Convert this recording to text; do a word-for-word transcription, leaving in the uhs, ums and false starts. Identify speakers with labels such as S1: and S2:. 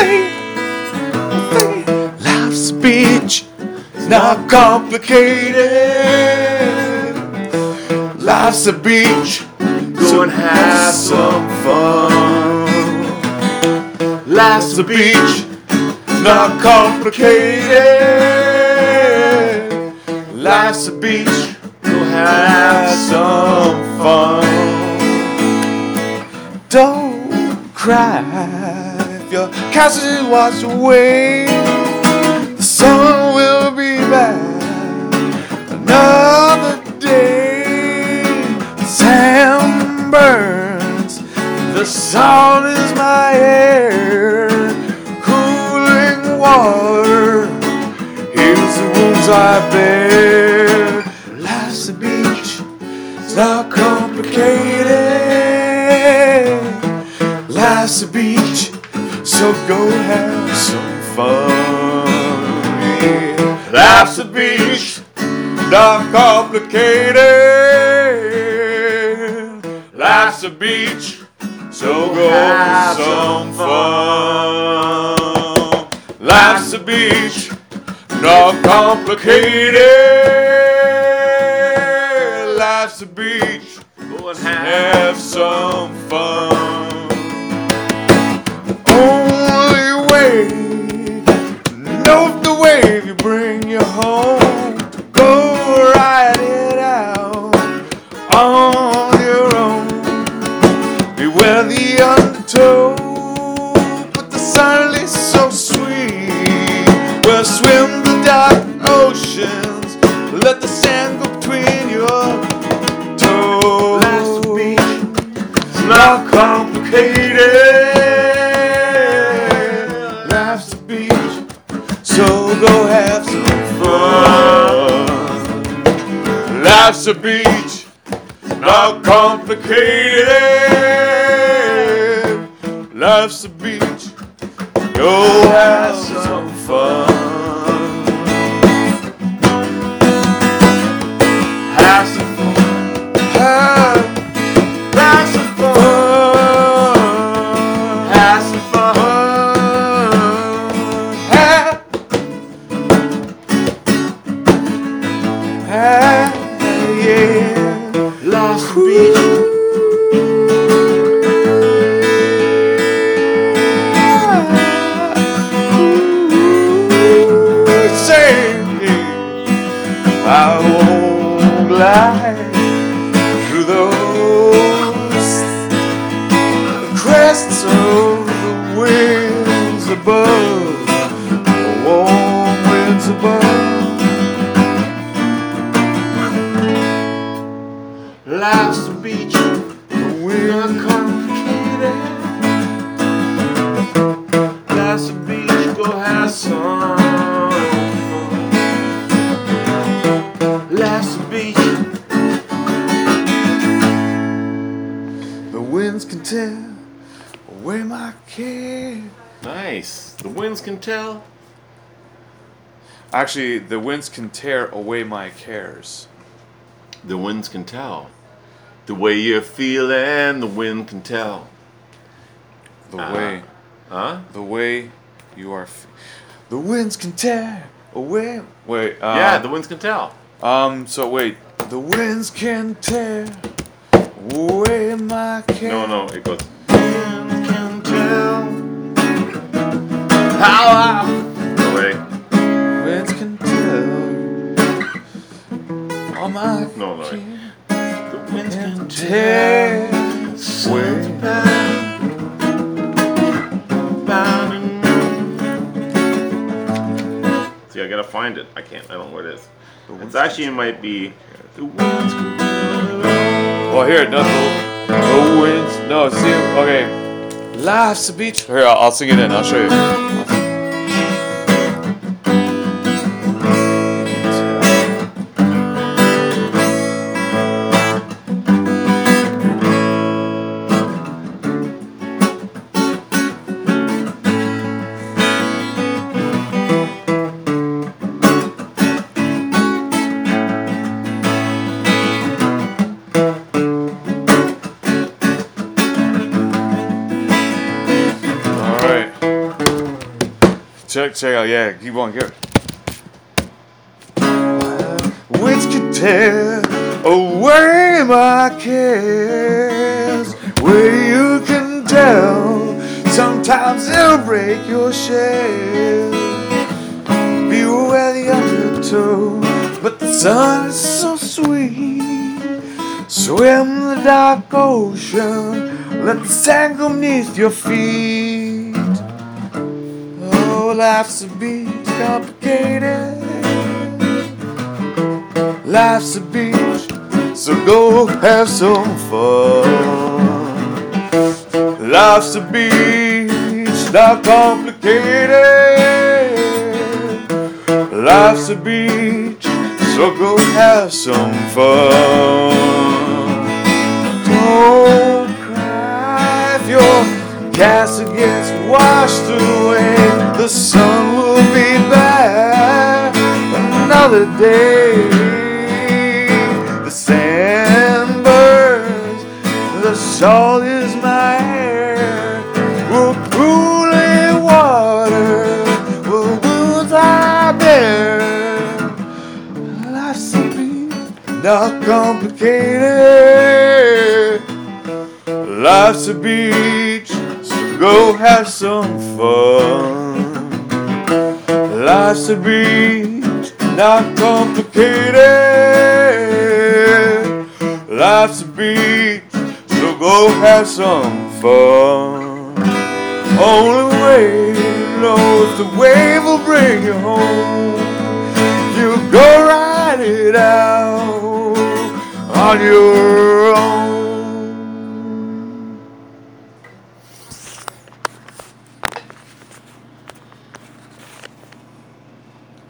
S1: say, say, life's a beach. It's not complicated. Life's a beach. Go and have some fun. Life's a beach. It's not complicated. Life's a beach. Go have some fun. Don't cry if your castle is washed away. The sun will be back another day. The sand burns, the salt is my air. Cooling water heals the wounds I bear. Life's a beach, it's not complicated. Life's a beach, so go have some fun. Yeah. Life's a beach, not complicated. Life's a beach, so go have some fun. Life's a beach, not complicated. Life's a beach, go and have some fun. Only way, know the wave you bring you home. Go ride it out on your own. Beware the undertow, but the silence so sweet. Well, swim the dark oceans, let the sand go between your toes. Life's a beach, it's not complicated. So go have some fun. Life's a beach, not complicated. Life's a beach, go have some fun. Have some fun. Have, have some fun. Have some fun. Life's a beach. Say, I won't glide through those crests of the winds above, the warm winds above. Life's a beach, we're complicated. Life's a beach, go have some fun. Life's a beach. The winds can tear away my care.
S2: Nice. The winds can tell.
S1: Actually, the winds can tear away my cares.
S2: The winds can tell. The way you're feeling, the wind can tell.
S1: The
S2: Uh-huh.
S1: way,
S2: Huh?
S1: the way you are. F- the winds can tear away. Wait. Uh,
S2: Yeah, the winds can tell.
S1: Um. So wait. The winds can tear away my care.
S2: No, no, it goes. Winds can tell how I. No way.
S1: Winds can tell all my
S2: No, no.
S1: care.
S2: The winds can
S1: Tear
S2: tell.
S1: away.
S2: See, I gotta find it. I can't. I don't know where it is. It's actually, it might be. The winds can tell.
S1: Well, here, no, the, the winds. No, see, okay. Life's a beach. Here, I'll, I'll sing it in. I'll show you. check, check out, yeah, keep on, keep on. Which could tear away my cares, where you can tell sometimes it'll break your shell. Beware the undertow, but the sun is so sweet. Swim the dark ocean, let the sand go beneath your feet. Oh, life's a bit complicated. Life's a beach, so go have some fun. Life's a beach, not complicated. Life's a beach, so go have some fun. Don't cry if your castle gets washed away. The sun will be back another day. The sand burns, the salt is my hair. Will cooling water, will wounds I bear. Life's a beach, not complicated. Life's a beach, so go have some fun. Life's a beach, not complicated. Life's a beach, so go have some fun. Only way you know if the wave will bring you home. You go ride it out on your